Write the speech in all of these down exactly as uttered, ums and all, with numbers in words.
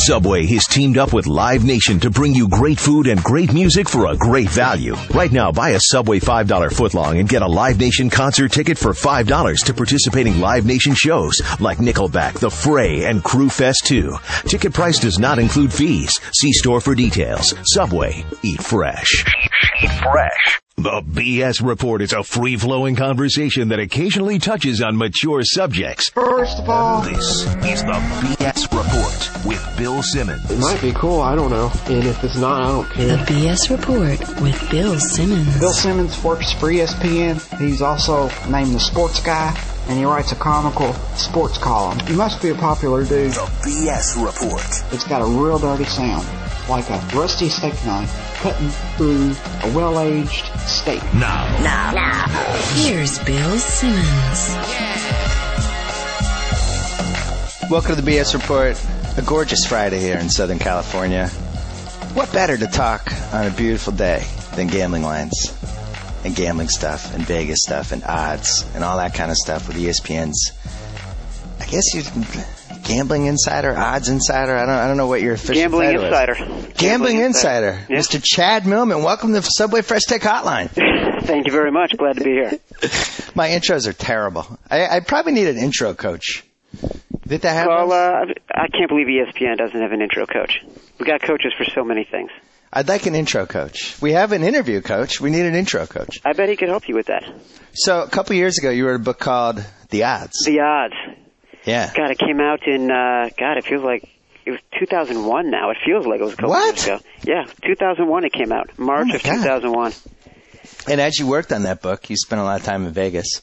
Subway has teamed up with Live Nation to bring you great food and great music for a great value. Right now, buy a Subway five dollar footlong and get a Live Nation concert ticket for five dollars to participating Live Nation shows like Nickelback, The Fray, and Crew Fest two. Ticket price does not include fees. See store for details. Subway. Eat fresh. Eat fresh. The B S Report is a free-flowing conversation that occasionally touches on mature subjects. First of all, this is the B S Report with Bill Simmons. It might be cool, I don't know. And if it's not, I don't care. The B S Report with Bill Simmons. Bill Simmons works for E S P N. He's also named the Sports Guy, and he writes a comical sports column. He must be a popular dude. The B S Report. It's got a real dirty sound, like a rusty steak knife cutting through a well-aged steak. Now. Now. Now. Here's Bill Simmons. Welcome to the B S Report. A gorgeous Friday here in Southern California. What better to talk on a beautiful day than gambling lines and gambling stuff and Vegas stuff and odds and all that kind of stuff with E S P N's, I guess you gambling insider, odds insider. I don't. I don't know what your official gambling title insider. is. Gambling, Gambling insider, insider. Yeah. Mister Chad Millman. Welcome to the Subway Fresh Tech Hotline. Thank you very much. Glad to be here. My intros are terrible. I, I probably need an intro coach. Did that happen? Well, uh, I can't believe E S P N doesn't have an intro coach. We got coaches for so many things. I'd like an intro coach. We have an interview coach. We need an intro coach. I bet he could help you with that. So a couple years ago, you wrote a book called The Odds. The Odds. Yeah. God, it came out in, uh, God, it feels like it was two thousand one now. It feels like it was a couple What? years ago. Yeah, two thousand one it came out. March Oh, of God. two thousand one. And as you worked on that book, you spent a lot of time in Vegas.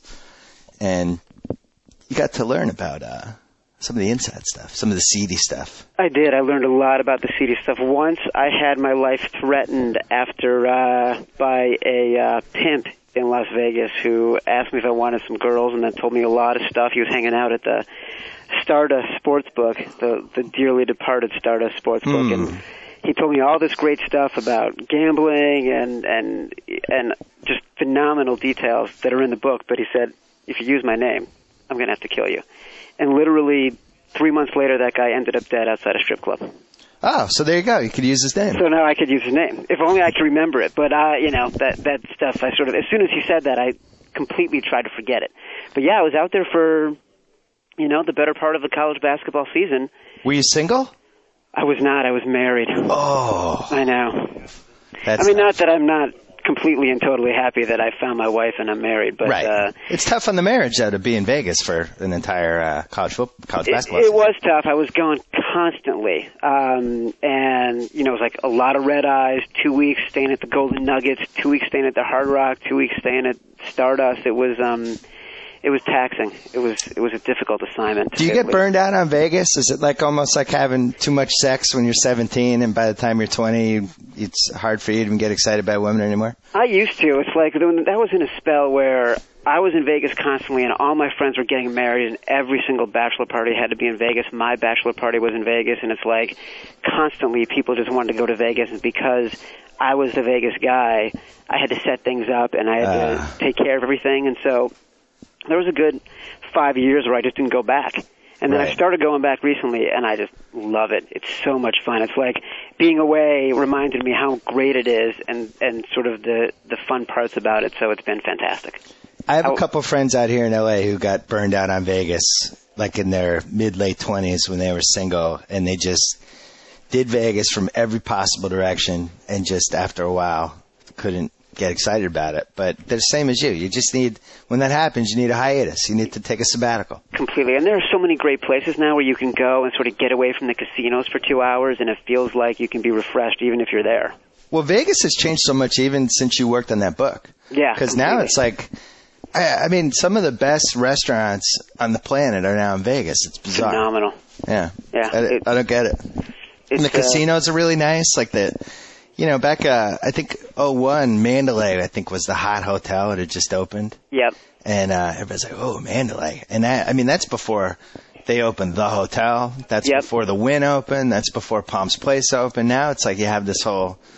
And you got to learn about uh, some of the inside stuff, some of the seedy stuff. I did. I learned a lot about the seedy stuff. Once I had my life threatened after uh, by a uh, pimp in Las Vegas who asked me if I wanted some girls and then told me a lot of stuff. He was hanging out at the Stardust Sportsbook, the the dearly departed Stardust Sportsbook, mm. and he told me all this great stuff about gambling and and and just phenomenal details that are in the book. But he said, if you use my name, I'm going to have to kill you. And literally three months later, that guy ended up dead outside a strip club. Oh, so there you go. You could use his name. So now I could use his name. If only I could remember it. But, uh, you know, that, that stuff, I sort of, as soon as he said that, I completely tried to forget it. But, yeah, I was out there for, you know, the better part of the college basketball season. Were you single? I was not. I was married. Oh. I know. That's I mean, nice. not that I'm not completely and totally happy that I found my wife and I'm married, but right. uh, it's tough on the marriage though to be in Vegas for an entire uh, college football, college it, basketball. It season. was tough. I was going constantly, um, and you know, it was like a lot of red eyes. Two weeks staying at the Golden Nuggets, two weeks staying at the Hard Rock, two weeks staying at Stardust. It was. Um, It was taxing. It was it was a difficult assignment. Do you get burned out on Vegas? Is it like almost like having too much sex when you're seventeen, and by the time you're twenty, it's hard for you to even get excited about women anymore? I used to. It's like that was in a spell where I was in Vegas constantly, and all my friends were getting married, and every single bachelor party had to be in Vegas. My bachelor party was in Vegas, and it's like constantly people just wanted to go to Vegas, and because I was the Vegas guy, I had to set things up, and I had Uh. to take care of everything, and so there was a good five years where I just didn't go back. And then right. I started going back recently, and I just love it. It's so much fun. It's like being away reminded me how great it is and, and sort of the, the fun parts about it, so it's been fantastic. I have I, a couple of friends out here in L A who got burned out on Vegas, like in their mid-late twenties when they were single, and they just did Vegas from every possible direction, and just after a while couldn't get excited about it. But they're the same as you. You just need, when that happens, you need a hiatus. You need to take a sabbatical. Completely. And there are so many great places now where you can go and sort of get away from the casinos for two hours, and it feels like you can be refreshed even if you're there. Well, Vegas has changed so much even since you worked on that book. Yeah. Because now it's like, I, I mean, some of the best restaurants on the planet are now in Vegas. It's bizarre. Phenomenal. Yeah. Yeah. I, it, I don't get it. And the uh, casinos are really nice. Like the, you know, back, uh, I think oh one, Mandalay, I think was the hot hotel. It had just opened. Yep. And uh, everybody's like, oh, Mandalay. And that, I mean, that's before they opened the hotel. That's yep. before the Wynn opened. That's before Palms Place opened. Now it's like you have this whole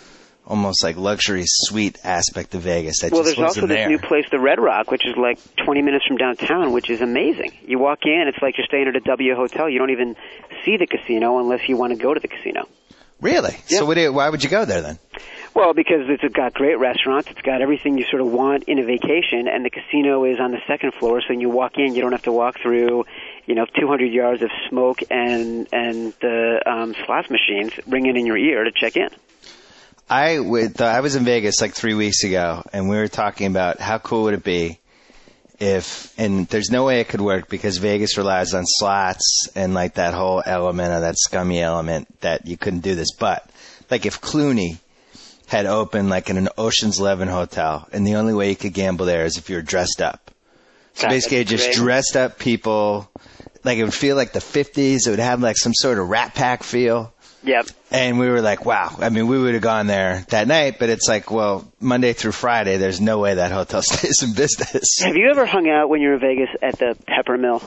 almost like luxury suite aspect of Vegas that well, just there's wasn't also this there. new place, the Red Rock, which is like twenty minutes from downtown, which is amazing. You walk in, it's like you're staying at a W hotel. You don't even see the casino unless you want to go to the casino. Really? Yep. So what do you, why would you go there then? Well, because it's got great restaurants, it's got everything you sort of want in a vacation, and the casino is on the second floor, so when you walk in, you don't have to walk through, you know, two hundred yards of smoke and and the um, slots machines ringing in your ear to check in. I with uh, I was in Vegas like three weeks ago, and we were talking about how cool would it be if, and there's no way it could work because Vegas relies on slots and like that whole element of that scummy element that you couldn't do this, but like if Clooney had opened like in an Ocean's Eleven hotel, and the only way you could gamble there is if you were dressed up. So That's basically, just great. dressed up people. Like it would feel like the fifties. It would have like some sort of Rat Pack feel. Yep. And we were like, wow. I mean, we would have gone there that night, but it's like, well, Monday through Friday, there's no way that hotel stays in business. Have you ever hung out when you were in Vegas at the Pepper Mill?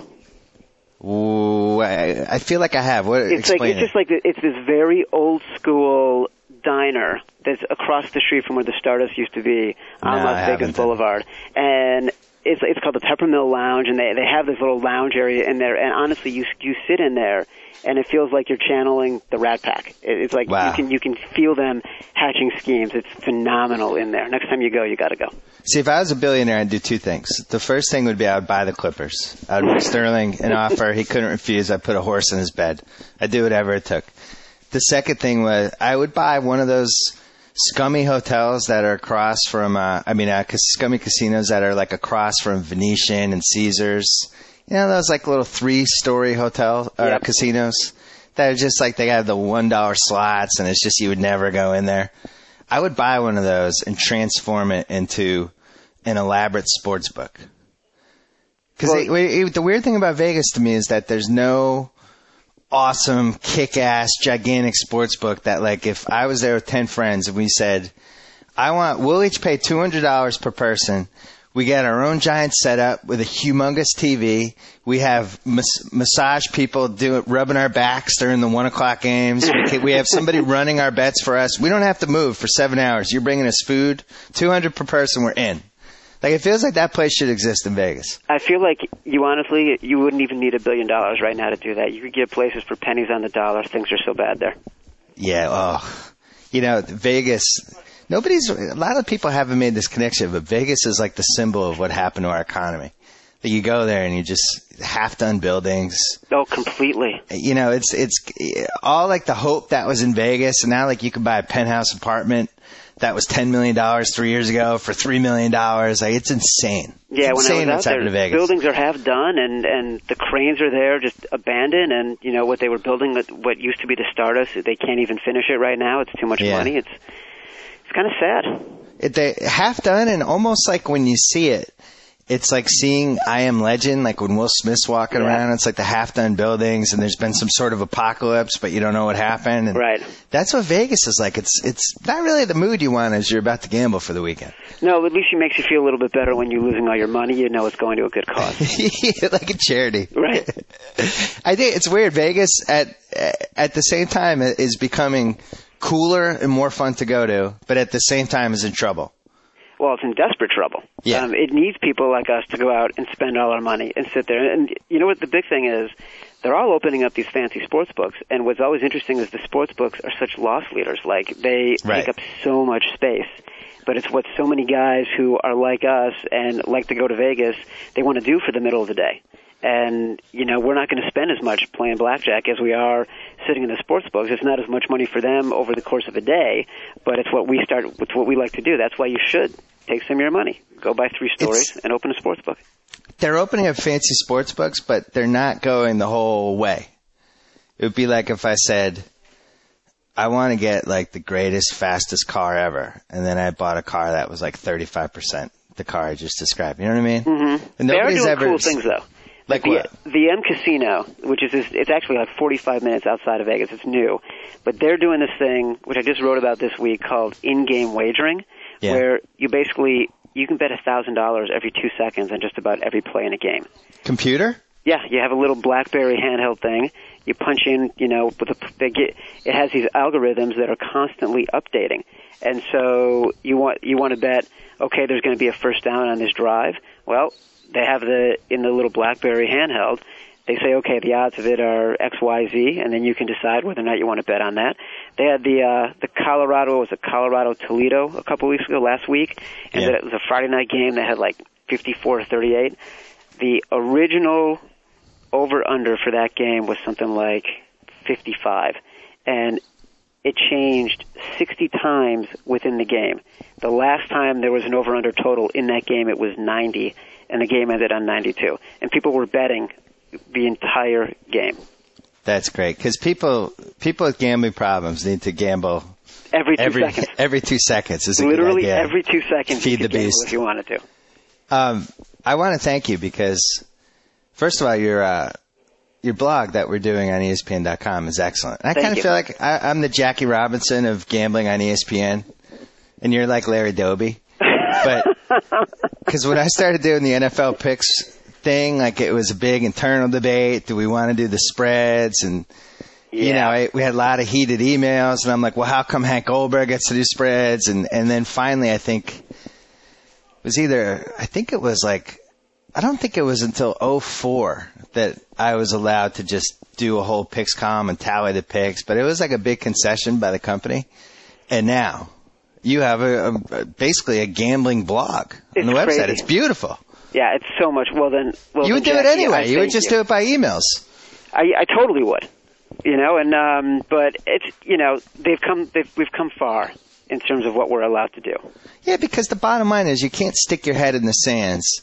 Ooh, I, I feel like I have. What? It's explain like it's it. just like the, it's this very old school diner that's across the street from where the Stardust used to be on No, I Las haven't Vegas then. Boulevard, and it's it's called the Peppermill Lounge, and they they have this little lounge area in there, and honestly, you you sit in there, and it feels like you're channeling the Rat Pack. It, it's like Wow. you can you can feel them hatching schemes. It's phenomenal in there. Next time you go, you got to go. See, if I was a billionaire, I'd do two things. The first thing would be I would buy the Clippers. I would make Sterling an offer he couldn't refuse. I'd put a horse in his bed. I'd do whatever it took. The second thing was I would buy one of those scummy hotels that are across from, uh, I mean, uh, scummy casinos that are like across from Venetian and Caesars. You know, those like little three-story hotel uh, Yep. casinos that are just like they have the one dollar slots and it's just you would never go in there. I would buy one of those and transform it into an elaborate sports book. Because Well- the weird thing about Vegas to me is that there's no awesome, kick-ass, gigantic sports book that, like, if I was there with ten friends and we said, I want, we'll each pay two hundred dollars per person. We get our own giant setup with a humongous T V. We have mas- massage people do rubbing our backs during the one o'clock games. We, can, we have somebody running our bets for us. We don't have to move for seven hours. You're bringing us food. two hundred per person. We're in. Like, it feels like that place should exist in Vegas. I feel like you honestly, you wouldn't even need a billion dollars right now to do that. You could get places for pennies on the dollar. Things are so bad there. Yeah, oh. You know, Vegas, nobody's, a lot of people haven't made this connection, but Vegas is like the symbol of what happened to our economy. That you go there and you just half-done buildings. Oh, completely. You know, it's, it's all like the hope that was in Vegas, and now like you can buy a penthouse apartment that was ten million dollars three years ago for three million dollars. Like, it's insane. Yeah, it's when insane I was what's out happened to there, Vegas. buildings are half done, and and the cranes are there, just abandoned, and you know what they were building, what used to be the Stardust, they can't even finish it right now. It's too much Yeah. money. It's it's kind of sad. It, they half done, and almost like when you see it, it's like seeing I Am Legend, like when Will Smith's walking Yeah. around. It's like the half-done buildings, and there's been some sort of apocalypse, but you don't know what happened. And Right. That's what Vegas is like. It's it's not really the mood you want as you're about to gamble for the weekend. No, at least it makes you feel a little bit better when you're losing all your money. You know it's going to a good cause. Like a charity. Right. I think it's weird. Vegas at at the same time is becoming cooler and more fun to go to, but at the same time is in trouble. Well, it's in desperate trouble. Yeah. Um, it needs people like us to go out and spend all our money and sit there. And you know what the big thing is? They're all opening up these fancy sports books, and what's always interesting is the sports books are such loss leaders. Like, they Right. take up so much space. But it's what so many guys who are like us and like to go to Vegas, they want to do for the middle of the day. And, you know, we're not going to spend as much playing blackjack as we are sitting in the sports books. It's not as much money for them over the course of a day, but it's what we start, it's what we like to do. That's why you should take some of your money. Go buy three stories It's- and open a sports book. They're opening up fancy sports books, but they're not going the whole way. It would be like if I said, I want to get like the greatest, fastest car ever, and then I bought a car that was like thirty-five percent the car I just described. You know what I mean? Mm-hmm. And They are nobody's doing ever cool things, though. Like the, what? The M Casino, which is this, it's actually like forty-five minutes outside of Vegas. It's new, but they're doing this thing, which I just wrote about this week, called in-game wagering, Yeah. where you basically you can bet a thousand dollars every two seconds on just about every play in a game. Computer? Yeah, you have a little BlackBerry handheld thing. You punch in, you know, with a, they get, it has these algorithms that are constantly updating. And so you want you want to bet, okay, there's going to be a first down on this drive. Well, they have the, in the little BlackBerry handheld, they say, okay, the odds of it are X, Y, Z, and then you can decide whether or not you want to bet on that. They had the uh, the Colorado, was it Colorado Toledo a couple weeks ago, last week, and yeah. it was a Friday night game that had like fifty-four thirty-eight. The original over-under for that game was something like fifty-five, and it changed sixty times within the game. The last time there was an over-under total in that game, it was ninety, and the game ended on ninety-two. And people were betting the entire game. That's great, because people people with gambling problems need to gamble every two every, seconds. Every two seconds is a Literally good idea. every two seconds. Feed you the could gamble beast. if you wanted to. Um, I want to thank you because, first of all, your uh, your blog that we're doing on E S P N dot com is excellent. I Thank kind of you. feel like I, I'm the Jackie Robinson of gambling on E S P N, and you're like Larry Doby. But because when I started doing the N F L picks thing, like it was a big internal debate. Do we want to do the spreads? And, Yeah. you know, I, we had a lot of heated emails, and I'm like, well, how come Hank Goldberg gets to do spreads? And, and then finally, I think it was either, I think it was like, I don't think it was until oh four that I was allowed to just do a whole picks column and tally the picks, but it was like a big concession by the company. And now you have a, a basically a gambling blog on It's the website. crazy. It's beautiful. Yeah, it's so much. Well, then, well, You would then, do it Jackie, anyway. I You would thank just you. do it by emails. I, I totally would. You know, and um, but it's you know they've come they've, we've come far in terms of what we're allowed to do. Yeah, because the bottom line is you can't stick your head in the sands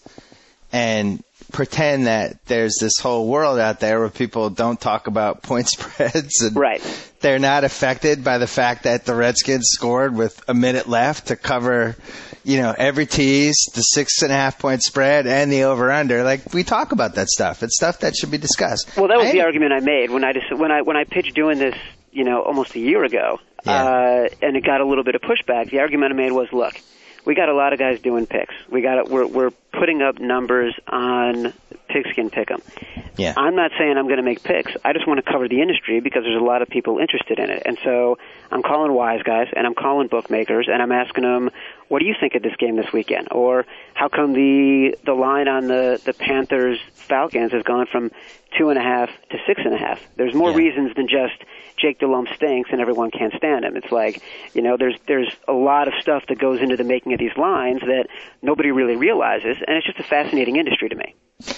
and pretend that there's this whole world out there where people don't talk about point spreads and Right. they're not affected by the fact that the Redskins scored with a minute left to cover, you know, every tease, the six and a half point spread, and the over/under. Like, we talk about that stuff. It's stuff that should be discussed. Well, that was I- the argument I made when I just, when I when I pitched doing this, you know, almost a year ago, Yeah. uh, and it got a little bit of pushback. The argument I made was, look, we got a lot of guys doing picks. We got it. We're we're putting up numbers on Pigskin Pick'em. Yeah. I'm not saying I'm going to make picks. I just want to cover the industry because there's a lot of people interested in it. And so I'm calling wise guys and I'm calling bookmakers and I'm asking them, what do you think of this game this weekend? Or how come the the line on the, the Panthers Falcons has gone from two and a half to six and a half? There's more Yeah. reasons than just Jake Delhomme stinks and everyone can't stand him. It's like, you know, there's there's a lot of stuff that goes into the making of these lines that nobody really realizes, and it's just a fascinating industry to me.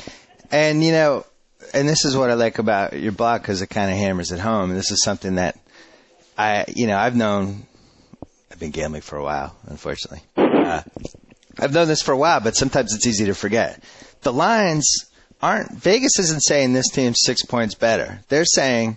And, you know, and this is what I like about your blog because it kind of hammers it home. This is something that I, you know, I've known, I've been gambling for a while, unfortunately. Uh, I've known this for a while, but sometimes it's easy to forget. The lines aren't, Vegas isn't saying this team's six points better. They're saying,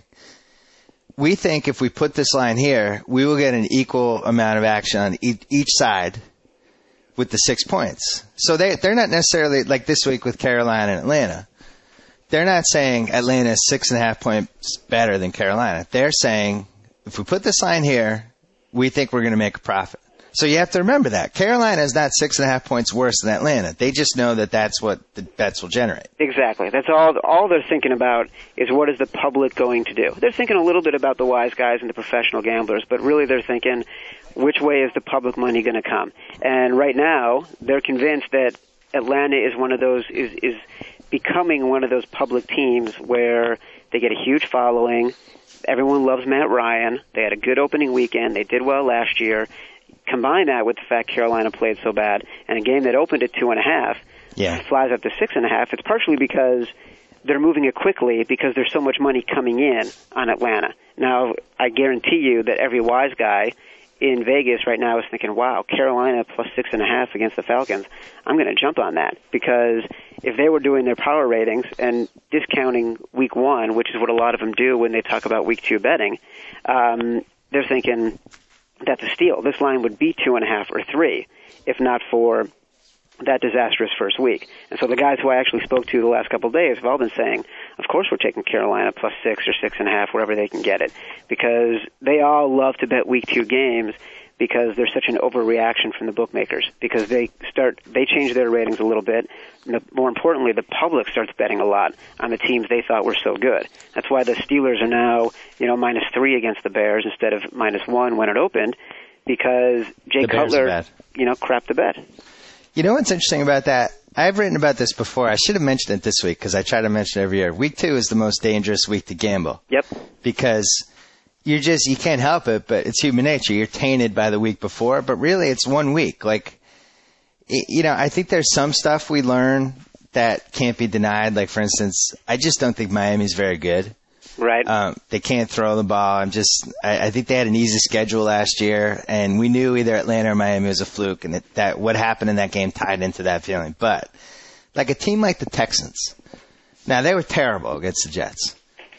we think if we put this line here, we will get an equal amount of action on e- each side with the six points. So they, they're not necessarily, like this week with Carolina and Atlanta, they're not saying Atlanta is six and a half points better than Carolina. They're saying, if we put this line here, we think we're going to make a profit. So you have to remember that. Carolina is not six and a half points worse than Atlanta. They just know that that's what the bets will generate. Exactly. That's all. All they're thinking about is what is the public going to do. They're thinking a little bit about the wise guys and the professional gamblers, but really they're thinking, which way is the public money going to come? And right now, they're convinced that Atlanta is one of those is is becoming one of those public teams where they get a huge following. Everyone loves Matt Ryan. They had a good opening weekend. They did well last year. Combine that with the fact Carolina played so bad, and a game that opened at two and a half Yeah. flies up to six and a half. It's partially because they're moving it quickly because there's so much money coming in on Atlanta. Now, I guarantee you that every wise guy in Vegas right now is thinking, wow, Carolina plus six and a half against the Falcons. I'm going to jump on that because if they were doing their power ratings and discounting week one, which is what a lot of them do when they talk about week two betting, um, they're thinking that's a steal. This line would be two and a half or three if not for that disastrous first week. And so the guys who I actually spoke to the last couple of days have all been saying, of course we're taking Carolina plus six or six and a half, wherever they can get it, because they all love to bet week two games because there's such an overreaction from the bookmakers, because they start they change their ratings a little bit. And the, more importantly, the public starts betting a lot on the teams they thought were so good. That's why the Steelers are now, you know, minus three against the Bears instead of minus one when it opened, because Jay Cutler, you know, crapped the bet. You know what's interesting about that? I've written about this before. I should have mentioned it this week because I try to mention it every year. Week two is the most dangerous week to gamble. Yep. Because you're just, you can't help it, but it's human nature. You're tainted by the week before, but really it's one week. Like, you know, I think there's some stuff we learn that can't be denied. Like, for instance, I just don't think Miami's very good. Right. Um, they can't throw the ball. I'm just, I, I think they had an easy schedule last year, and we knew either Atlanta or Miami was a fluke, and that, that what happened in that game tied into that feeling. But like a team like the Texans, now they were terrible against the Jets.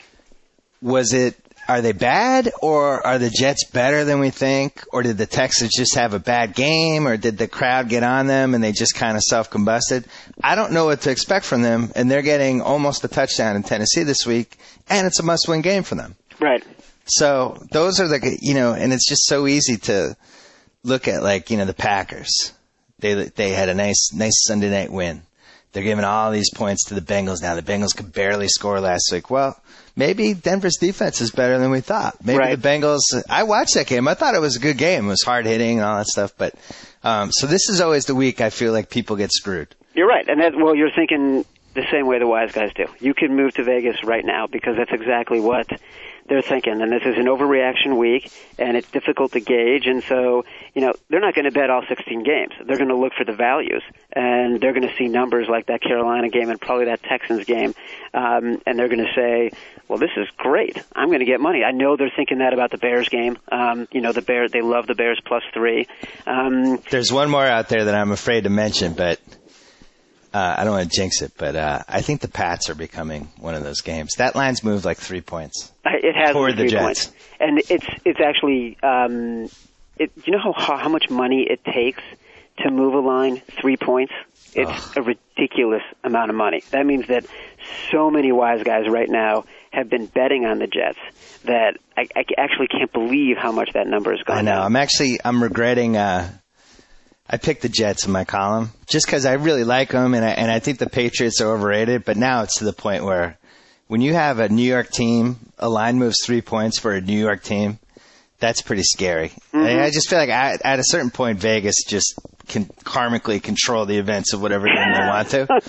Was it, are they bad, or are the Jets better than we think, or did the Texans just have a bad game, or did the crowd get on them and they just kind of self-combusted? I don't know what to expect from them, and they're getting almost a touchdown in Tennessee this week, and it's a must-win game for them. Right. So those are the, you know, and it's just so easy to look at, like, you know, the Packers. They they had a nice nice Sunday night win. They're giving all these points to the Bengals now. The Bengals could barely score last week. Well, maybe Denver's defense is better than we thought. Maybe right. the Bengals, I watched that game. I thought it was a good game. It was hard hitting and all that stuff. But um, so this is always the week I feel like people get screwed. You're right. And that, well, you're thinking the same way the wise guys do. You can move to Vegas right now because that's exactly what they're thinking. And this is an overreaction week, and it's difficult to gauge. And so, you know, they're not going to bet all sixteen games. They're going to look for the values, and they're going to see numbers like that Carolina game and probably that Texans game, um, and they're going to say, well, this is great. I'm going to get money. I know they're thinking that about the Bears game. Um, you know, the Bears, they love the Bears plus three. Um, There's one more out there that I'm afraid to mention, but Uh, I don't want to jinx it, but uh, I think the Pats are becoming one of those games. That line's moved like three points. It has toward three the Jets. Points, and it's it's actually. Um, it, you know how how much money it takes to move a line three points? It's Ugh. a ridiculous amount of money. That means that so many wise guys right now have been betting on the Jets that I, I actually can't believe how much that number is going. I know. down. I'm actually I'm regretting. Uh, I picked the Jets in my column just because I really like them, and I, and I think the Patriots are overrated. But now it's to the point where when you have a New York team, a line moves three points for a New York team, that's pretty scary. Mm-hmm. I, I just feel like I, at a certain point, Vegas just can karmically control the events of whatever game they want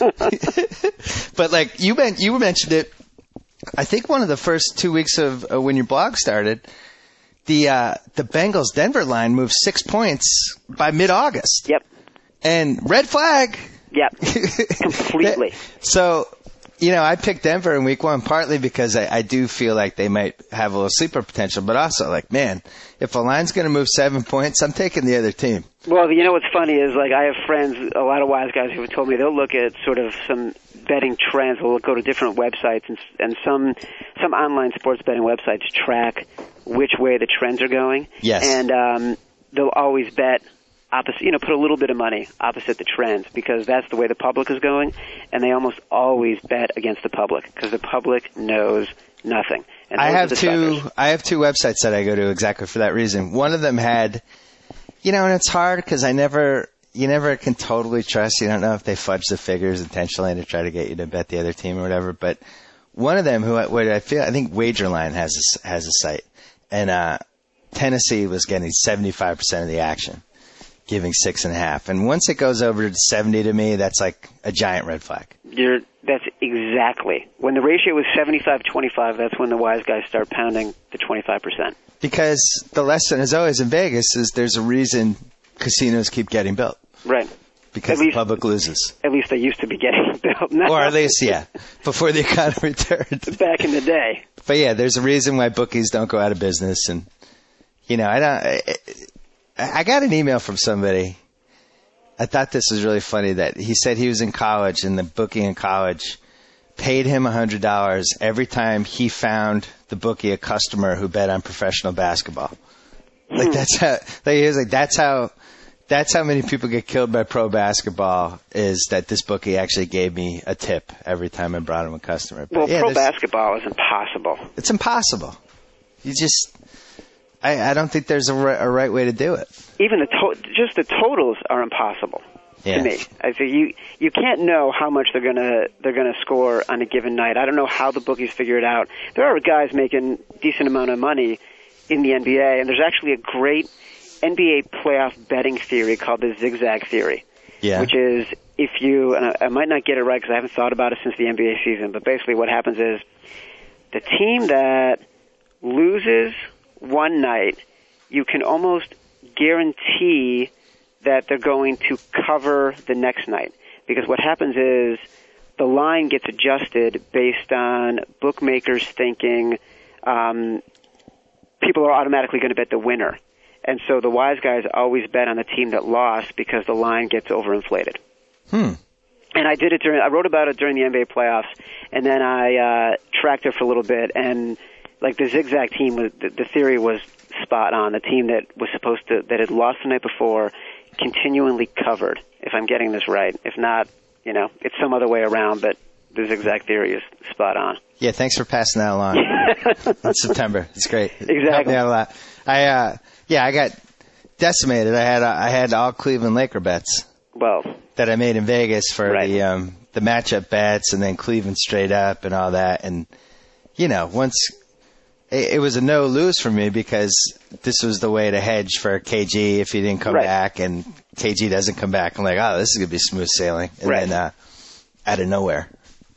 to. But like you, meant, you mentioned it, I think one of the first two weeks of uh, when your blog started, The uh, the Bengals Denver line moved six points by mid-August. Yep. And red flag. Yep. Completely. So, you know, I picked Denver in week one partly because I, I do feel like they might have a little sleeper potential, but also like, man, if a line's going to move seven points, I'm taking the other team. Well, you know what's funny is, like, I have friends, a lot of wise guys who have told me they'll look at sort of some betting trends. They'll go to different websites, and, and some some online sports betting websites track which way the trends are going. Yes. And um, they'll always bet opposite, you know, put a little bit of money opposite the trends because that's the way the public is going, and they almost always bet against the public because the public knows nothing. And I have two. suckers. I have two websites that I go to exactly for that reason. One of them had, you know, and it's hard because I never, you never can totally trust. You don't know if they fudge the figures intentionally to try to get you to bet the other team or whatever. But one of them, who I, what I feel, I think Wagerline has a, has a site, and uh, Tennessee was getting seventy-five percent of the action, giving six and a half. And once it goes over to seventy to me, that's like a giant red flag. You're, that's exactly. When the ratio is seventy-five twenty-five, that's when the wise guys start pounding the twenty-five percent. Because the lesson is always in Vegas is there's a reason casinos keep getting built. Right. Because least, the public loses. At least they used to be getting built. No. Or at least, yeah, before the economy turned. Back in the day. But yeah, there's a reason why bookies don't go out of business. And, you know, I don't, I, I got an email from somebody. I thought this was really funny that he said he was in college and the bookie in college paid him one hundred dollars every time he found the bookie a customer who bet on professional basketball. Like that's how, like he was like, that's how, that's how many people get killed by pro basketball is that this bookie actually gave me a tip every time I brought him a customer. But well, yeah, pro basketball is impossible. It's impossible. You just, I, I don't think there's a, ri- a right way to do it. Even the to- just the totals are impossible Yeah. to me. I think you you can't know how much they're gonna they're gonna score on a given night. I don't know how the bookies figure it out. There are guys making decent amount of money in the N B A, and there's actually a great N B A playoff betting theory called the zigzag theory, Yeah. which is if you, and I, I might not get it right because I haven't thought about it since the N B A season, but basically what happens is the team that loses one night, you can almost guarantee that they're going to cover the next night. Because what happens is the line gets adjusted based on bookmakers thinking um, people are automatically going to bet the winner. And so the wise guys always bet on the team that lost because the line gets overinflated. Hmm. And I did it during, I wrote about it during the N B A playoffs, and then I uh, tracked it for a little bit, and like the zigzag team, was, the, the theory was spot on. The team that was supposed to, that had lost the night before, continually covered, if I'm getting this right. If not, you know, it's some other way around, but the zigzag theory is spot on. Yeah, thanks for passing that along. That's September. It's great. Exactly. Helped me out a lot. I, uh, yeah, I got decimated. I had, uh, I had all Cleveland Laker bets. Well, that I made in Vegas for right. the um the matchup bets, and then Cleveland straight up and all that. And you know, once it, it was a no lose for me because this was the way to hedge for K G if he didn't come right. back, and K G doesn't come back. I'm like, oh, this is gonna be smooth sailing. And right. then uh, out of nowhere,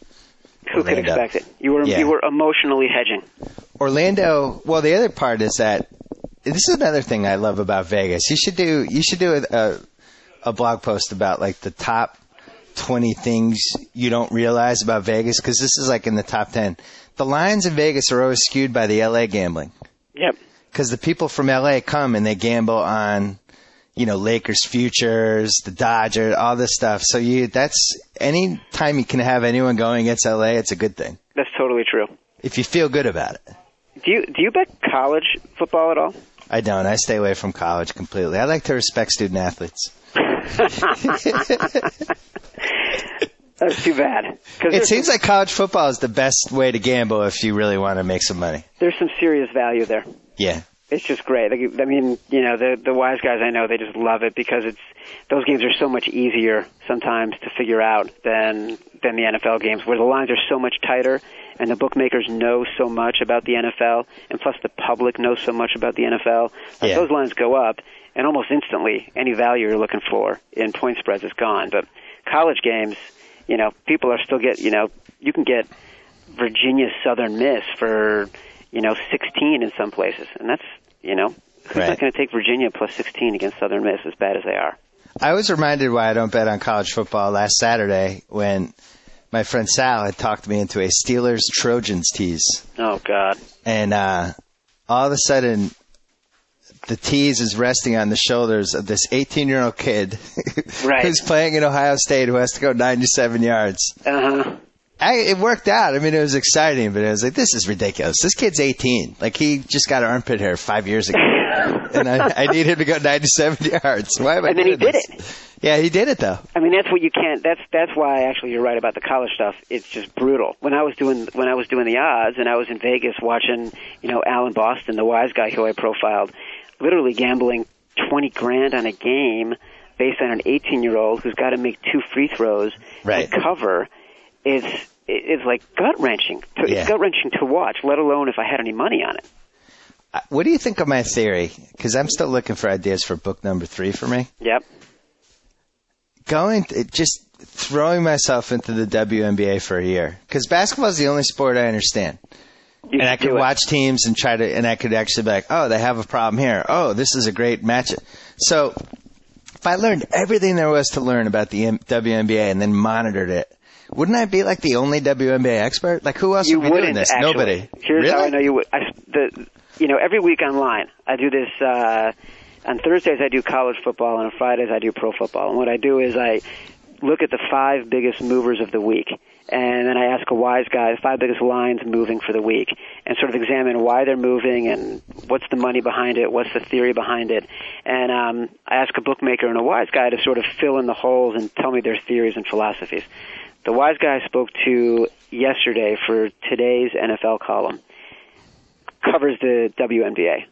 who could Orlando. expect it? You were Yeah. you were emotionally hedging. Orlando. Well, the other part is that this is another thing I love about Vegas. You should do you should do a, a a blog post about like the top twenty things you don't realize about Vegas, because this is like in the top ten. The lines in Vegas are always skewed by the L A gambling. Yep. Because the people from L A come and they gamble on, you know, Lakers futures, the Dodgers, all this stuff. So you, that's any time you can have anyone going against L A, it's a good thing. That's totally true. If you feel good about it. Do you do you bet college football at all? I don't. I stay away from college completely. I like to respect student athletes. That's too bad. It seems like college football is the best way to gamble if you really want to make some money. There's some serious value there. Yeah. It's just great. Like, I mean, you know, the the wise guys I know, they just love it because it's those games are so much easier sometimes to figure out than than the N F L games, where the lines are so much tighter and the bookmakers know so much about the N F L, and plus the public knows so much about the N F L. Like, yeah. Those lines go up, and almost instantly, any value you're looking for in point spreads is gone. But college games, you know, people are still get, you know, you can get Virginia Southern Miss for, you know, sixteen in some places. And that's, you know, who's right. not going to take Virginia plus sixteen against Southern Miss, as bad as they are? I was reminded why I don't bet on college football last Saturday when my friend Sal had talked me into a Steelers Trojans tease. Oh, God. And uh, all of a sudden, the tease is resting on the shoulders of this eighteen-year-old kid right. who's playing in Ohio State who has to go ninety-seven yards. Uh-huh. I, it worked out. I mean, it was exciting, but it was like, this is ridiculous. This kid's eighteen. Like, he just got armpit hair five years ago. and I, I need him to go ninety-seven yards. Why am I And then he doing did this? it. Yeah, he did it, though. I mean, that's what you can't, that's, that's why actually you're right about the college stuff. It's just brutal. When I was doing, when I was doing the odds and I was in Vegas watching, you know, Alan Boston, the wise guy who I profiled, literally gambling twenty grand on a game based on an eighteen-year-old who's got to make two free throws right. to cover, is, is like gut-wrenching. It's yeah. gut-wrenching to watch, let alone if I had any money on it. What do you think of my theory? Because I'm still looking for ideas for book number three for me. Yep. Going, to, just throwing myself into the W N B A for a year. Because basketball is the only sport I understand. You and I could do it. watch teams and try to, and I could actually be like, oh, they have a problem here. Oh, this is a great matchup. So if I learned everything there was to learn about the W N B A and then monitored it, wouldn't I be like the only W N B A expert? Like, who else you would be wouldn't, doing this? Actually. Nobody. Here's really? how I know you would. I, the, you know, every week online, I do this, uh, on Thursdays I do college football, and on Fridays I do pro football. And what I do is I look at the five biggest movers of the week, and then I ask a wise guy the five biggest lines moving for the week, and sort of examine why they're moving and what's the money behind it, what's the theory behind it. And um, I ask a bookmaker and a wise guy to sort of fill in the holes and tell me their theories and philosophies. The wise guy I spoke to yesterday for today's N F L column covers the W N B A.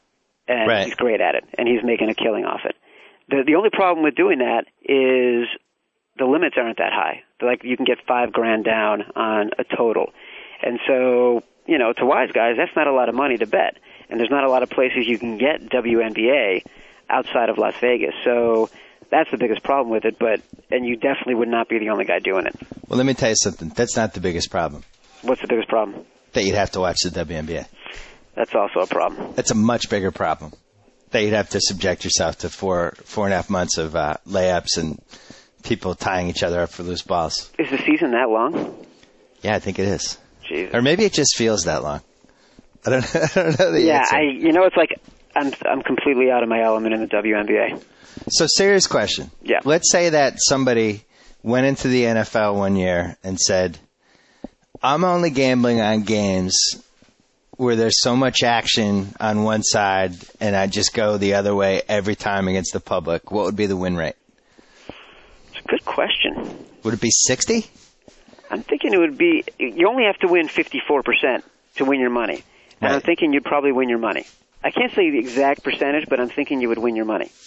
and Right. he's great at it, and he's making a killing off it. The the only problem with doing that is the limits aren't that high. Like, you can get five grand down on a total. And so, you know, to wise guys, that's not a lot of money to bet. And there's not a lot of places you can get W N B A outside of Las Vegas. So that's the biggest problem with it. But and you definitely would not be the only guy doing it. Well, let me tell you something. That's not the biggest problem. What's the biggest problem? That you'd have to watch the W N B A. That's also a problem. That's a much bigger problem. That you'd have to subject yourself to four, four and a half months of uh, layups and people tying each other up for loose balls. Is the season that long? Yeah, I think it is. Jesus. Or maybe it just feels that long. I don't, I don't know the Yeah, answer. I. You know, it's like I'm I'm completely out of my element in the W N B A. So, serious question. Yeah. Let's say that somebody went into the N F L one year and said, I'm only gambling on games where there's so much action on one side and I just go the other way every time against the public. What would be the win rate? It's a good question. Would it be sixty? I'm thinking it would be, you only have to win fifty-four percent to win your money. And Right. I'm thinking you'd probably win your money. I can't say the exact percentage, but I'm thinking you would win your money.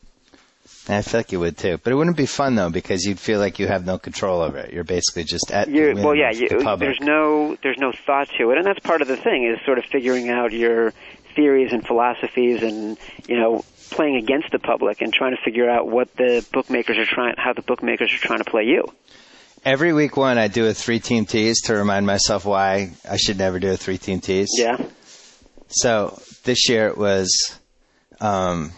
I feel like you would too. But it wouldn't be fun though because you'd feel like you have no control over it. You're basically just at the You're, whim well, yeah, of you, the public. there's no there's no thought to it, and that's part of the thing is sort of figuring out your theories and philosophies, and you know, playing against the public and trying to figure out what the bookmakers are trying, how the bookmakers are trying to play you. Every week one, I do a three-team tease to remind myself why I should never do a three-team tease. Yeah. So this year it was, um,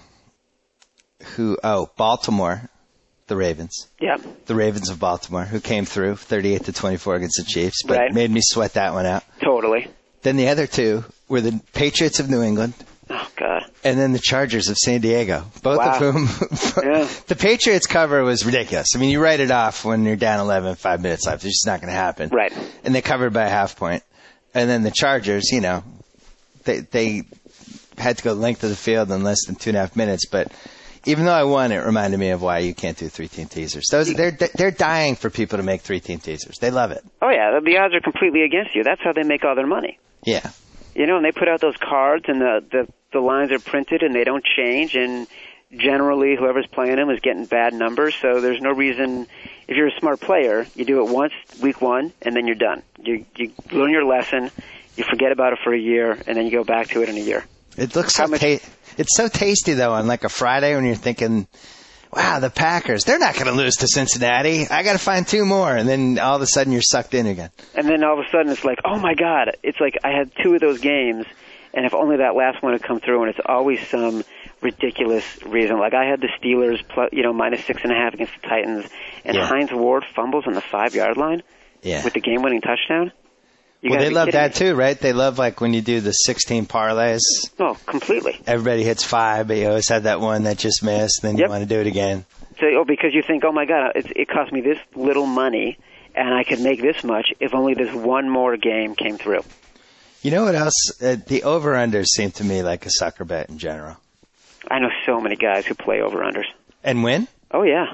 who? Oh, Baltimore, the Ravens. Yeah. The Ravens of Baltimore, who came through thirty-eight to twenty-four against the Chiefs, but Right. made me sweat that one out. Totally. Then the other two were the Patriots of New England. Oh God. And then the Chargers of San Diego, both Wow. of whom, Yeah. the Patriots cover was ridiculous. I mean, you write it off when you're down eleven, five minutes left. It's just not going to happen. Right. And they covered by a half point. And then the Chargers, you know, they they had to go length of the field in less than two and a half minutes. But even though I won, it reminded me of why you can't do three-team teasers. Those they're they're dying for people to make three-team teasers. They love it. Oh yeah, the odds are completely against you. That's how they make all their money. Yeah. You know, and they put out those cards, and the, the, the lines are printed, and they don't change, and generally whoever's playing them is getting bad numbers, so there's no reason, if you're a smart player, you do it once, week one, and then you're done. You, you learn your lesson, you forget about it for a year, and then you go back to it in a year. It looks so How much- ta- it's so tasty, though, on like a Friday when you're thinking, wow, the Packers, they're not going to lose to Cincinnati. I got to find two more. And then all of a sudden you're sucked in again. And then all of a sudden it's like, oh my God, it's like I had two of those games, and if only that last one had come through, and it's always some ridiculous reason. Like I had the Steelers, plus, you know, minus six and a half against the Titans, and Yeah. Hines Ward fumbles on the five-yard line Yeah. with the game-winning touchdown. You Well, gotta they be love kidding that me. too, right? They love like when you do the sixteen parlays. Oh, completely. Everybody hits five, but you always had that one that just missed. Then you Yep. want to do it again. So, oh, because you think, oh my God, it, it cost me this little money, and I could make this much if only this one more game came through. You know what else? Uh, the over-unders seem to me like a sucker bet in general. I know so many guys who play over-unders. And win? Oh, yeah.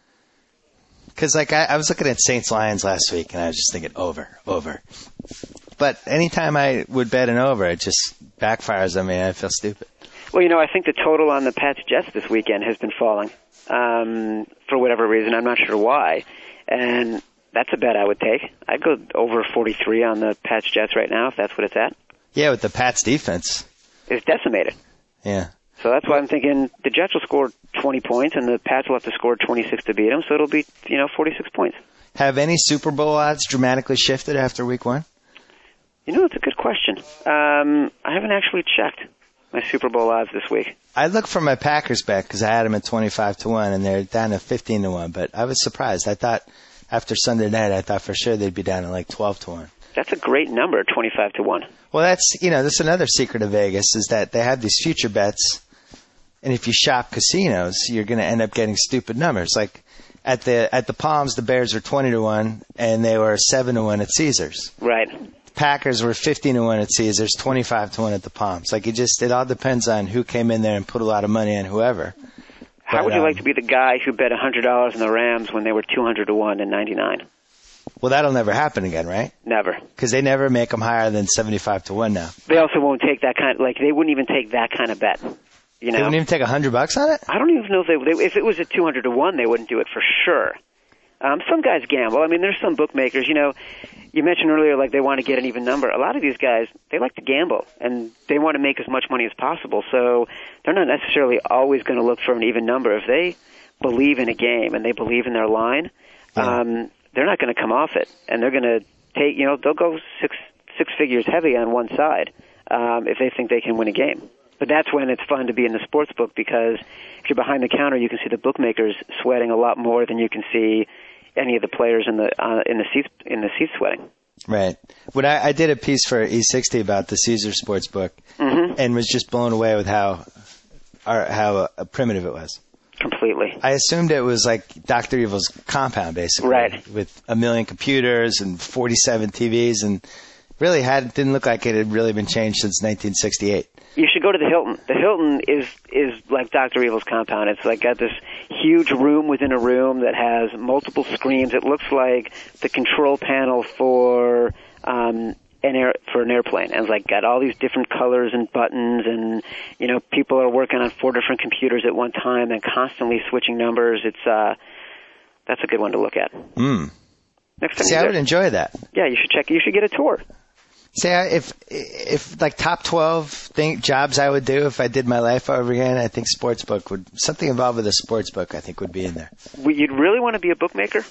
Because like I, I was looking at Saints-Lions last week, and I was just thinking over, over. But anytime I would bet an over, it just backfires on me, and I feel stupid. Well, you know, I think the total on the Pats-Jets this weekend has been falling um, for whatever reason. I'm not sure why. And that's a bet I would take. I'd go over forty-three on the Pats-Jets right now, if that's what it's at. Yeah, with the Pats defense. It's decimated. Yeah. So that's why I'm thinking the Jets will score twenty points, and the Pats will have to score twenty-six to beat them, so it'll be, you know, forty-six points. Have any Super Bowl odds dramatically shifted after week one? You know, it's a good question. Um, I haven't actually checked my Super Bowl odds this week. I looked for my Packers bet because I had them at twenty-five to one, and they're down to fifteen to one. But I was surprised. I thought after Sunday night, I thought for sure they'd be down to like twelve to one. That's a great number, twenty-five to one. Well, that's, you know, that's another secret of Vegas is that they have these future bets, and if you shop casinos, you're going to end up getting stupid numbers. Like at the at the Palms, the Bears are twenty to one, and they were seven to one at Caesars. Right. Packers were fifteen to one at Caesars, twenty-five to one at the Palms. Like it just, it all depends on who came in there and put a lot of money on whoever. How But, would you um, like to be the guy who bet one hundred dollars on the Rams when they were two hundred to one and ninety-nine? Well, that'll never happen again, right? Never. Because they never make them higher than seventy-five to one now. They also won't take that kind. Like they wouldn't even take that kind of bet. You know, They wouldn't even take a hundred bucks on it. I don't even know if they, they if it was a two hundred to one, they wouldn't do it for sure. Um, some guys gamble. I mean, there's some bookmakers. You know, you mentioned earlier like they want to get an even number. A lot of these guys, they like to gamble and they want to make as much money as possible. So they're not necessarily always going to look for an even number. If they believe in a game and they believe in their line, Yeah. um, they're not going to come off it, and they're going to take. You know, they'll go six six figures heavy on one side um, if they think they can win a game. But that's when it's fun to be in the sports book, because if you're behind the counter, you can see the bookmakers sweating a lot more than you can see any of the players in the uh, in the seats in the seats sweating. Right. When I, I did a piece for E sixty about the Caesar Sportsbook, Mm-hmm. and was just blown away with how our, how uh, primitive it was. Completely. I assumed it was like Doctor Evil's compound, basically, Right. with a million computers and forty-seven T Vs, and really had didn't look like it had really been changed since nineteen sixty-eight. You should go to the Hilton. The Hilton is is like Doctor Evil's compound. It's like got this huge room within a room that has multiple screens. It looks like the control panel for um, an air for an airplane, and it's like got all these different colors and buttons, and you know people are working on four different computers at one time and constantly switching numbers. It's uh, that's a good one to look at. Mm. Next time See, you're I would there. enjoy that. Yeah, you should check. You should get a tour. See, I- if if like top twelve thing, jobs I would do if I did my life over again, I think sportsbook would something involved with a sportsbook. I think would be in there. Well, you'd really want to be a bookmaker?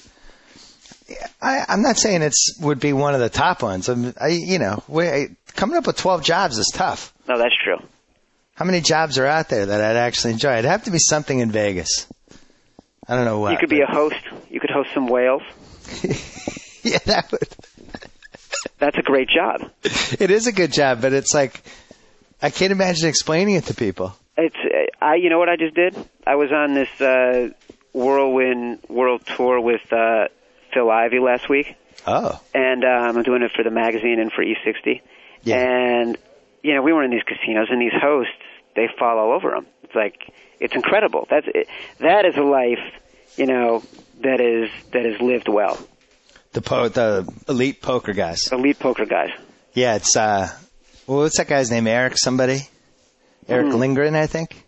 I, I'm not saying it's would be one of the top ones. I'm, I, you know, we, coming up with twelve jobs is tough. No, that's true. How many jobs are out there that I'd actually enjoy? It'd have to be something in Vegas. I don't know what. You could be a host. You could host some whales. Yeah, that would. That's a great job. It is a good job, but it's like I can't imagine explaining it to people. It's uh, I. You know what I just did? I was on this uh, whirlwind world tour with uh, Phil Ivey last week, Oh, and um, I'm doing it for the magazine and for E sixty. Yeah. And you know, we were in these casinos, and these hosts, they fall all over them. It's like it's incredible. That's it, that is a life, you know, that is that is lived well. the po- the elite poker guys. Elite poker guys. Yeah, it's uh, well, what's that guy's name? Eric somebody? Eric Mm. Lindgren, I think.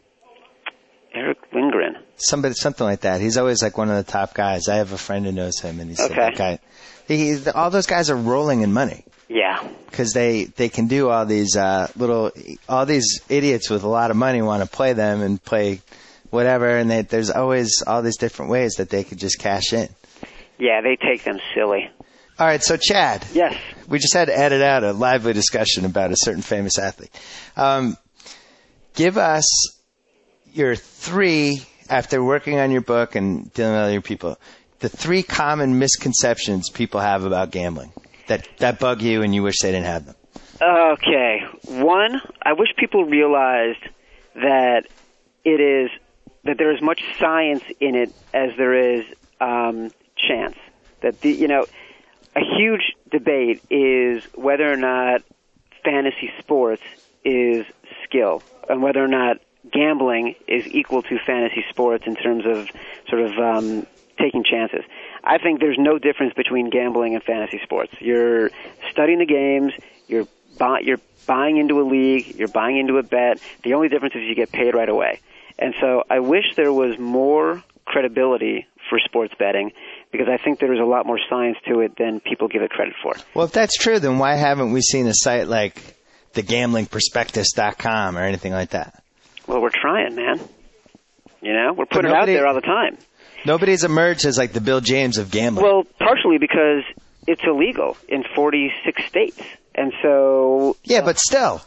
Eric Lindgren. Somebody, something like that. He's always like one of the top guys. I have a friend who knows him, and he said Okay. that guy. He, all those guys are rolling in money Yeah. because they they can do all these uh, little, all these idiots with a lot of money want to play them and play whatever, and they, there's always all these different ways that they could just cash in. Yeah, they take them silly. All right, so Chad, Yes. we just had to edit out a lively discussion about a certain famous athlete. Um, give us your three, after working on your book and dealing with other people, the three common misconceptions people have about gambling that, that bug you and you wish they didn't have them. Okay. One, I wish people realized that it is that there is much science in it as there is um, chance. That the you know, a huge debate is whether or not fantasy sports is skill, and whether or not gambling is equal to fantasy sports in terms of sort of um, taking chances. I think there's no difference between gambling and fantasy sports. You're studying the games. You're buy, you're buying into a league. You're buying into a bet. The only difference is you get paid right away. And so I wish there was more credibility for sports betting, because I think there's a lot more science to it than people give it credit for. Well, if that's true, then why haven't we seen a site like the gambling prospectus dot com or anything like that? Well, we're trying, man. You know, we're putting nobody- it out there all the time. Nobody's emerged as like the Bill James of gambling. Well, partially because it's illegal in forty-six states. And so, yeah, but still.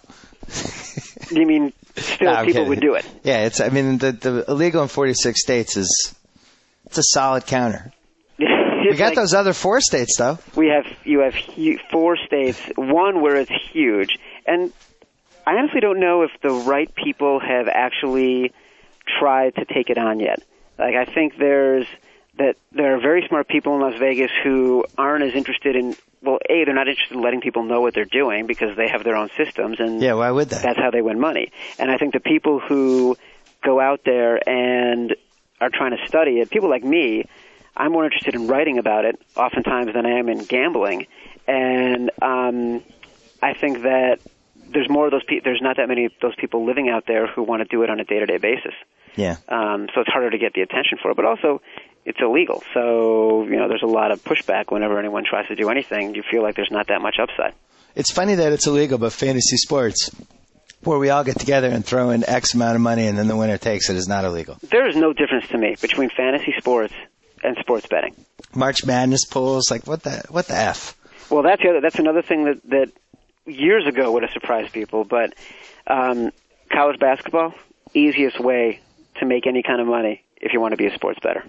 you mean, still No, I'm people kidding. would do it. Yeah, it's. I mean, the, the illegal in forty-six states is it's a solid counter. We It's got like- those other four states, though. We have you have hu- four states, one where it's huge, and I honestly don't know if the right people have actually tried to take it on yet. Like, I think there's that there are very smart people in Las Vegas who aren't as interested in. Well, A, they're not interested in letting people know what they're doing because they have their own systems, and Yeah, why would they? that's how they win money. And I think the people who go out there and are trying to study it, people like me, I'm more interested in writing about it, oftentimes, than I am in gambling. And um, I think that there's more of those people. There's not that many of those people living out there who want to do it on a day-to-day basis. Yeah. Um, so it's harder to get the attention for it. But also, it's illegal. So, you know, there's a lot of pushback whenever anyone tries to do anything. You feel like there's not that much upside. It's funny that it's illegal, but fantasy sports, where we all get together and throw in X amount of money and then the winner takes it, is not illegal. There is no difference to me between fantasy sports and sports betting. March Madness pools, like what the what the F? Well, that's the other, that's another thing that, that years ago would have surprised people. But um, college basketball, easiest way to make any kind of money if you want to be a sports bettor.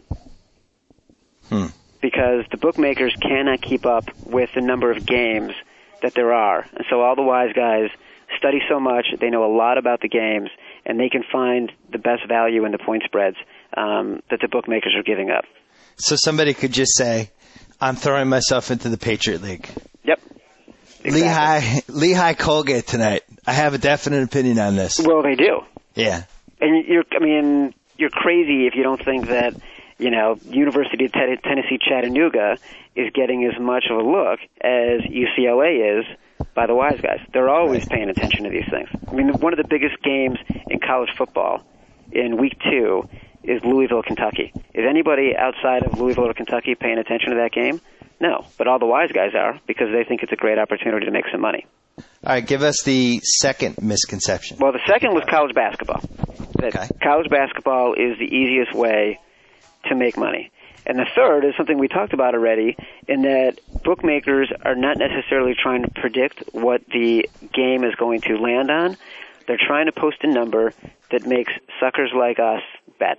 Hmm. Because the bookmakers cannot keep up with the number of games that there are. And so all the wise guys study so much, they know a lot about the games, and they can find the best value in the point spreads um, that the bookmakers are giving up. So somebody could just say, I'm throwing myself into the Patriot League. Yep. Exactly. Lehigh, Lehigh Colgate tonight. I have a definite opinion on this. Well, they do. Yeah. And you're, I mean, you're crazy if you don't think that, you know, University of Tennessee Chattanooga is getting as much of a look as U C L A is by the wise guys. They're always Right. paying attention to these things. I mean, one of the biggest games in college football in week two is Louisville, Kentucky. Is anybody outside of Louisville or Kentucky paying attention to that game? No, but all the wise guys are, because they think it's a great opportunity to make some money. All right, give us the second misconception. Well, the second was college basketball. That Okay. college basketball is the easiest way to make money. And the third is something we talked about already, in that bookmakers are not necessarily trying to predict what the game is going to land on. They're trying to post a number that makes suckers like us bet.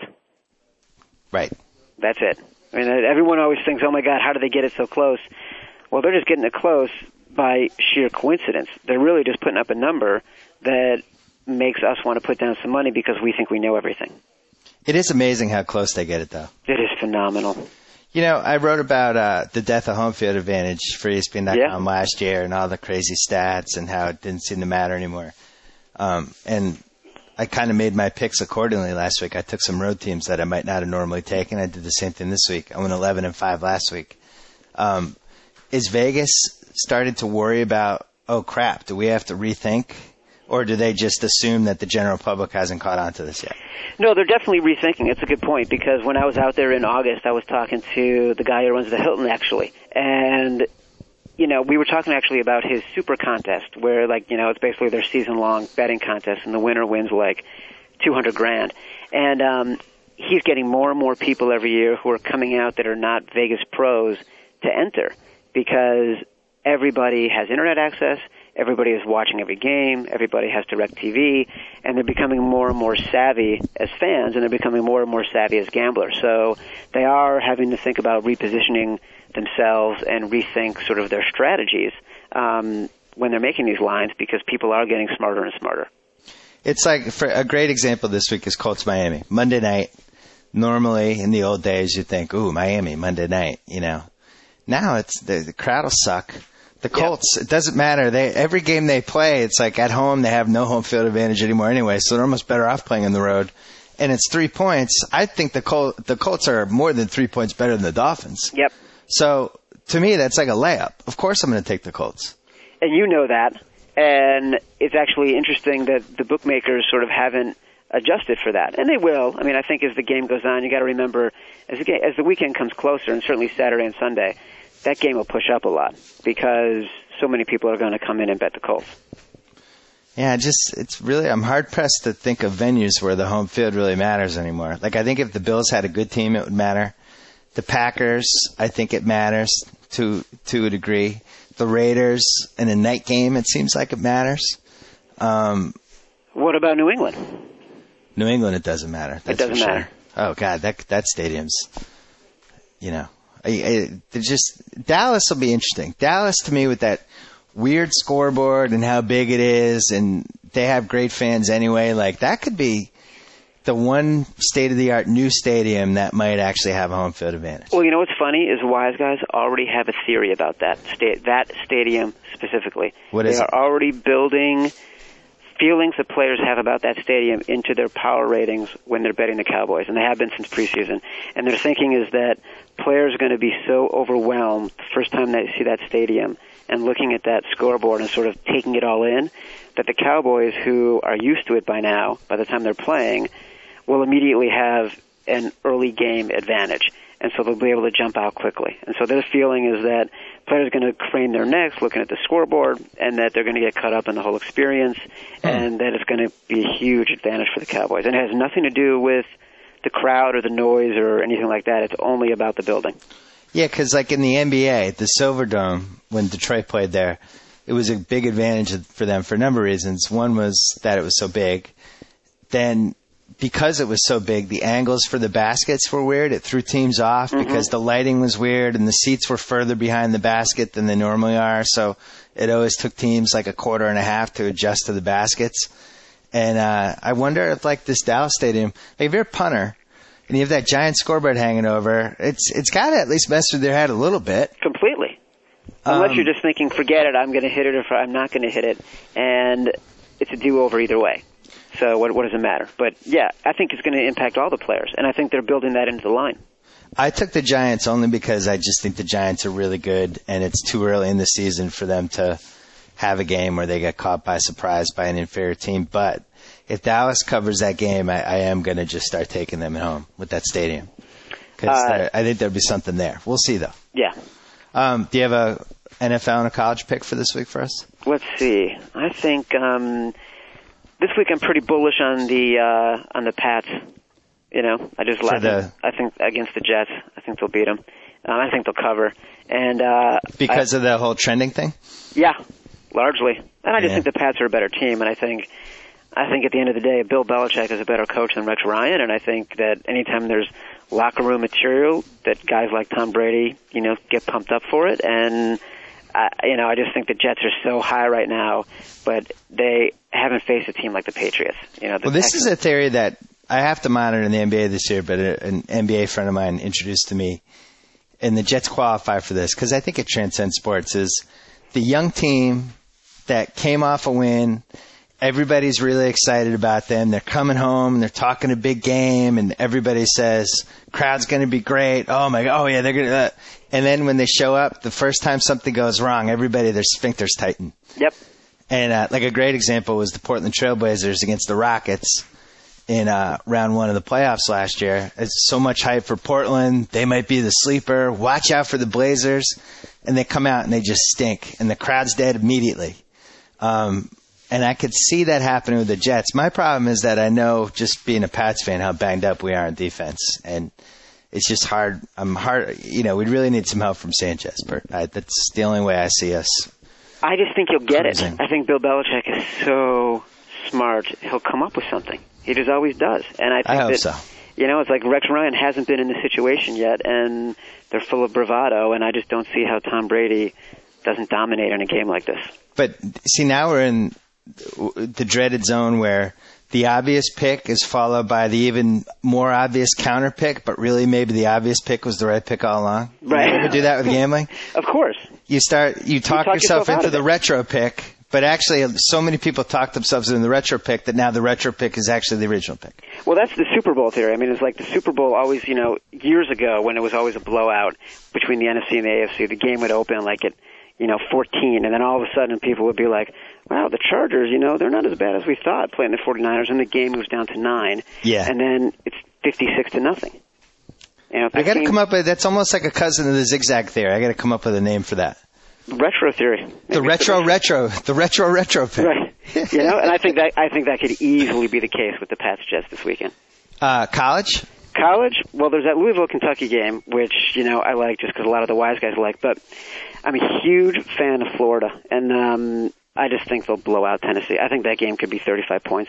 Right. That's it. I mean, everyone always thinks, oh my God, how do they get it so close? Well, they're just getting it close by sheer coincidence. They're really just putting up a number that makes us want to put down some money because we think we know everything. It is amazing how close they get it, though. It is phenomenal. You know, I wrote about uh, the death of home field advantage for E S P N dot com Yeah. last year and all the crazy stats and how it didn't seem to matter anymore. Um, and I kind of made my picks accordingly last week. I took some road teams that I might not have normally taken. I did the same thing this week. I went eleven and five last week. Um, is Vegas started to worry about, oh, crap, do we have to rethink? Or do they just assume that the general public hasn't caught on to this yet? No, they're definitely rethinking. It's a good point, because when I was out there in August, I was talking to the guy who runs the Hilton, actually. And, you know, we were talking actually about his super contest, where, like, you know, it's basically their season-long betting contest, and the winner wins, like, two hundred grand. And um, he's getting more and more people every year who are coming out that are not Vegas pros to enter, because everybody has internet access. Everybody is watching every game. Everybody has DirecTV, and they're becoming more and more savvy as fans, and they're becoming more and more savvy as gamblers. So they are having to think about repositioning themselves and rethink sort of their strategies um, when they're making these lines, because people are getting smarter and smarter. It's like, for a great example this week is Colts Miami. Monday night, normally in the old days you'd think, ooh, Miami, Monday night, you know. Now it's the, the crowd will suck. The Colts, it doesn't matter. They every game they play, it's like at home they have no home field advantage anymore anyway, so they're almost better off playing on the road. And it's three points. I think the Col- the Colts are more than three points better than the Dolphins. Yep. So to me, that's like a layup. Of course I'm going to take the Colts. And you know that. And it's actually interesting that the bookmakers sort of haven't adjusted for that. And they will. I mean, I think as the game goes on, you got to remember, as the, game, as the weekend comes closer, and certainly Saturday and Sunday, that game will push up a lot, because so many people are going to come in and bet the Colts. Yeah, just, it's really, I'm hard pressed to think of venues where the home field really matters anymore. Like, I think if the Bills had a good team, it would matter. The Packers, I think it matters to, to a degree. The Raiders in a night game, it seems like it matters. Um, what about New England? New England, it doesn't matter. That's it doesn't for sure. matter. Oh God, that, that stadium's, you know, I, I, they're just, Dallas will be interesting. Dallas, to me, with that weird scoreboard and how big it is, and they have great fans anyway, like that could be the one state-of-the-art new stadium that might actually have a home field advantage. Well, you know what's funny is wise guys already have a theory about that sta- that stadium specifically. What is they it? are already building feelings that players have about that stadium into their power ratings when they're betting the Cowboys, and they have been since preseason. And their thinking is that players are going to be so overwhelmed the first time they see that stadium and looking at that scoreboard and sort of taking it all in, that the Cowboys, who are used to it by now, by the time they're playing, will immediately have an early game advantage. And so they'll be able to jump out quickly. And so their feeling is that players are going to crane their necks looking at the scoreboard, and that they're going to get caught up in the whole experience, hmm. and that it's going to be a huge advantage for the Cowboys. And it has nothing to do with the crowd or the noise or anything like that. It's only about the building. Yeah, because like in the N B A, the Silverdome, when Detroit played there, it was a big advantage for them for a number of reasons. One was that it was so big. Then because it was so big, the angles for the baskets were weird. It threw teams off mm-hmm. because the lighting was weird and the seats were further behind the basket than they normally are. So it always took teams like a quarter and a half to adjust to the baskets. And uh, I wonder if, like this Dallas stadium, like if you're a punter and you have that giant scoreboard hanging over, it's it's got to at least mess with their head a little bit. Completely. Unless um, you're just thinking, forget it, I'm going to hit it or I'm not going to hit it. And it's a do-over either way. So what, what does it matter? But, yeah, I think it's going to impact all the players, and I think they're building that into the line. I took the Giants only because I just think the Giants are really good, and it's too early in the season for them to have a game where they get caught by surprise by an inferior team. But if Dallas covers that game, I, I am going to just start taking them at home with that stadium because uh, I think there'll be something there. We'll see, though. Yeah. Um, do you have a N F L and a college pick for this week for us? Let's see. I think um, – this week I'm pretty bullish on the uh, on the Pats. You know, I just like the... I think against the Jets, I think they'll beat them. Um, I think they'll cover. And uh, because I, of the whole trending thing. Yeah, largely. And I just yeah. think the Pats are a better team. And I think I think at the end of the day, Bill Belichick is a better coach than Rex Ryan. And I think that anytime there's locker room material, that guys like Tom Brady, you know, get pumped up for it. And I, you know, I just think the Jets are so high right now, but they haven't faced a team like the Patriots. You know, the well, this Texans. is a theory that I have to monitor in the N B A this year, but an N B A friend of mine introduced to me, and the Jets qualify for this because I think it transcends sports, is the young team that came off a win. Everybody's really excited about them. They're coming home and they're talking a big game, and everybody says, crowd's going to be great. Oh, my God. Oh, yeah, they're going to. Uh. And then when they show up, the first time something goes wrong, everybody, their sphincters tighten. Yep. And uh, like a great example was the Portland Trailblazers against the Rockets in uh, round one of the playoffs last year. It's so much hype for Portland. They might be the sleeper. Watch out for the Blazers. And they come out and they just stink. And the crowd's dead immediately. Um, and I could see that happening with the Jets. My problem is that I know, just being a Pats fan, how banged up we are in defense. And it's just hard. I'm hard. You know, we really need some help from Sanchez. But I, that's the only way I see us. I just think he'll get cruising. it. I think Bill Belichick is so smart. He'll come up with something. He just always does. And I think I hope that, so. You know, it's like Rex Ryan hasn't been in this situation yet, and they're full of bravado, and I just don't see how Tom Brady doesn't dominate in a game like this. But, see, now we're in the dreaded zone where the obvious pick is followed by the even more obvious counter pick, but really maybe the obvious pick was the right pick all along. Right. You ever do that with gambling? Of course. You start, you talk, you talk yourself, yourself into the it. retro pick, but actually so many people talk themselves into the retro pick that now the retro pick is actually the original pick. Well, that's the Super Bowl theory. I mean, it's like the Super Bowl always, you know, years ago when it was always a blowout between the N F C and the A F C, the game would open like at, you know, fourteen, and then all of a sudden people would be like, wow, the Chargers, you know, they're not as bad as we thought playing the forty-niners, and the game moves down to nine. Yeah. And then it's fifty-six to nothing. You know, I got to game, come up with, that's almost like a cousin of the zigzag theory. I got to come up with a name for that. Retro theory. Maybe the retro, the retro, the retro, retro pick. Right. You know, and I think that I think that could easily be the case with the Pats Jets this weekend. Uh, college? College? Well, there's that Louisville, Kentucky game, which, you know, I like just because a lot of the wise guys like. But I'm a huge fan of Florida, and um, I just think they'll blow out Tennessee. I think that game could be thirty-five points.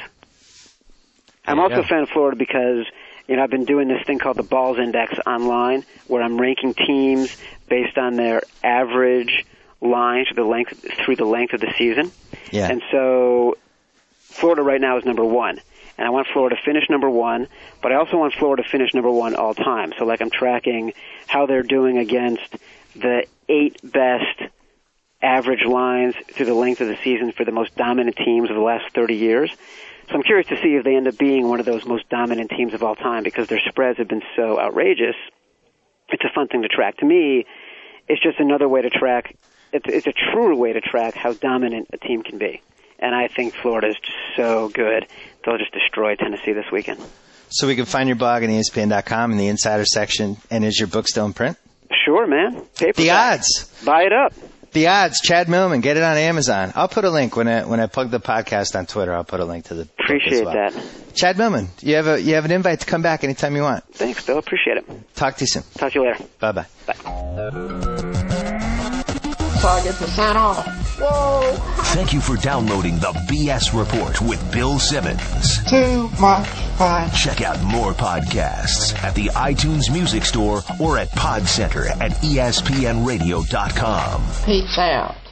I'm also go. a fan of Florida because, you know, I've been doing this thing called the Balls Index online, where I'm ranking teams based on their average line through the length through the length of the season. Yeah. And so Florida right now is number one. And I want Florida to finish number one, but I also want Florida to finish number one all time. So, like, I'm tracking how they're doing against the eight best average lines through the length of the season for the most dominant teams of the last thirty years. So I'm curious to see if they end up being one of those most dominant teams of all time because their spreads have been so outrageous. It's a fun thing to track. To me, it's just another way to track. It's, it's a truer way to track how dominant a team can be. And I think Florida is just so good. They'll just destroy Tennessee this weekend. So we can find your blog on E S P N dot com in the Insider section. And is your book still in print? Sure, man. Paperback. The Odds. Buy it up. The Odds. Chad Millman. Get it on Amazon. I'll put a link when I when I plug the podcast on Twitter. I'll put a link to the Appreciate book as well. that. Chad Millman, you have a you have an invite to come back anytime you want. Thanks, Bill. Appreciate it. Talk to you soon. Talk to you later. Bye-bye. Bye. So I get to sign off. Whoa! Thank you for downloading the B S Report with Bill Simmons. Too much fun. Check out more podcasts at the iTunes Music Store or at Pod Center at E S P N radio dot com. Peace out.